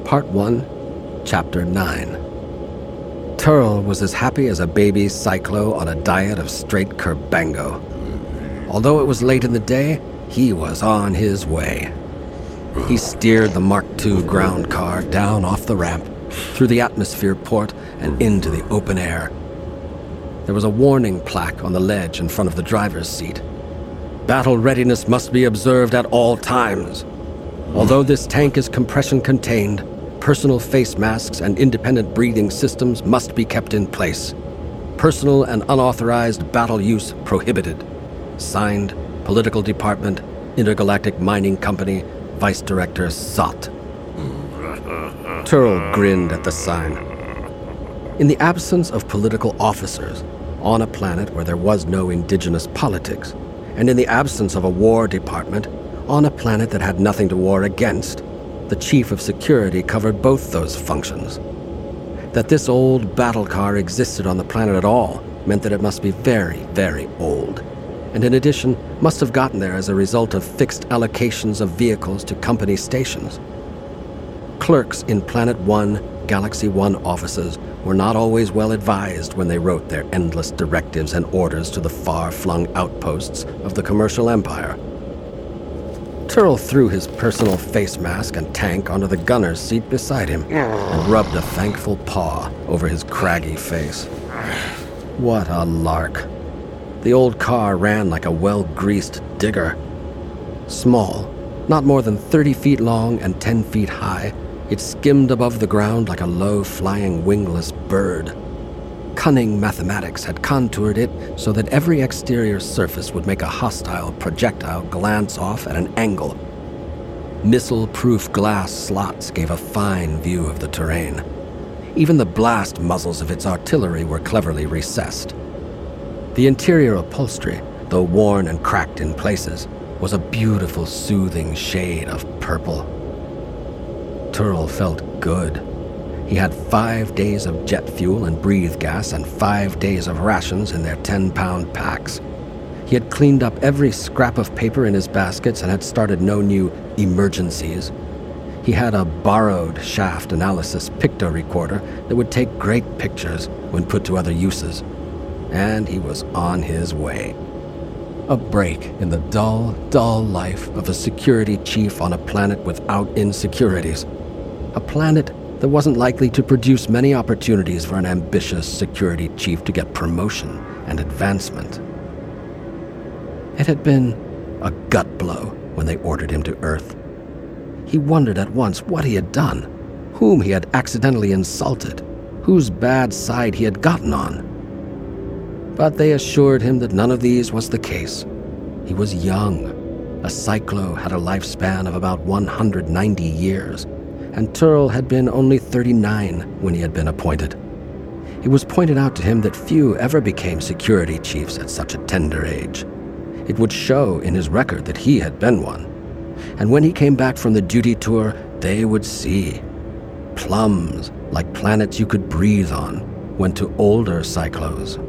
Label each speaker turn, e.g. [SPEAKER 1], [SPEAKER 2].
[SPEAKER 1] Part 1, Chapter 9. Turl was as happy as a baby cyclo on a diet of straight curbango. Although it was late in the day, he was on his way. He steered the Mark II ground car down off the ramp, through the atmosphere port, and into the open air. There was a warning plaque on the ledge in front of the driver's seat. Battle readiness must be observed at all times. Although this tank is compression-contained, personal face masks and independent breathing systems must be kept in place. Personal and unauthorized battle use prohibited. Signed, Political Department, Intergalactic Mining Company, Vice Director Sot. Turl grinned at the sign. In the absence of political officers, on a planet where there was no indigenous politics, and in the absence of a war department, on a planet that had nothing to war against, the chief of security covered both those functions. That this old battle car existed on the planet at all meant that it must be very, very old, and in addition must have gotten there as a result of fixed allocations of vehicles to company stations. Clerks in Planet 1, Galaxy 1 offices were not always well advised when they wrote their endless directives and orders to the far-flung outposts of the commercial empire. Turl threw his personal face mask and tank onto the gunner's seat beside him and rubbed a thankful paw over his craggy face. What a lark. The old car ran like a well-greased digger. Small, not more than 30 feet long and 10 feet high, it skimmed above the ground like a low-flying wingless bird. Cunning mathematics had contoured it so that every exterior surface would make a hostile projectile glance off at an angle. Missile-proof glass slots gave a fine view of the terrain. Even the blast muzzles of its artillery were cleverly recessed. The interior upholstery, though worn and cracked in places, was a beautiful, soothing shade of purple. Turl felt good. He had 5 days of jet fuel and breathe gas and 5 days of rations in their 10-pound packs. He had cleaned up every scrap of paper in his baskets and had started no new emergencies. He had a borrowed shaft analysis pictorecorder that would take great pictures when put to other uses. And he was on his way. A break in the dull, dull life of a security chief on a planet without insecurities. A planet that wasn't likely to produce many opportunities for an ambitious security chief to get promotion and advancement. It had been a gut blow when they ordered him to Earth. He wondered at once what he had done, whom he had accidentally insulted, whose bad side he had gotten on. But they assured him that none of these was the case. He was young. A cyclo had a lifespan of about 190 years, and Turl had been only 39 when he had been appointed. It was pointed out to him that few ever became security chiefs at such a tender age. It would show in his record that he had been one. And when he came back from the duty tour, they would see. Plums, like planets you could breathe on, went to older cyclos.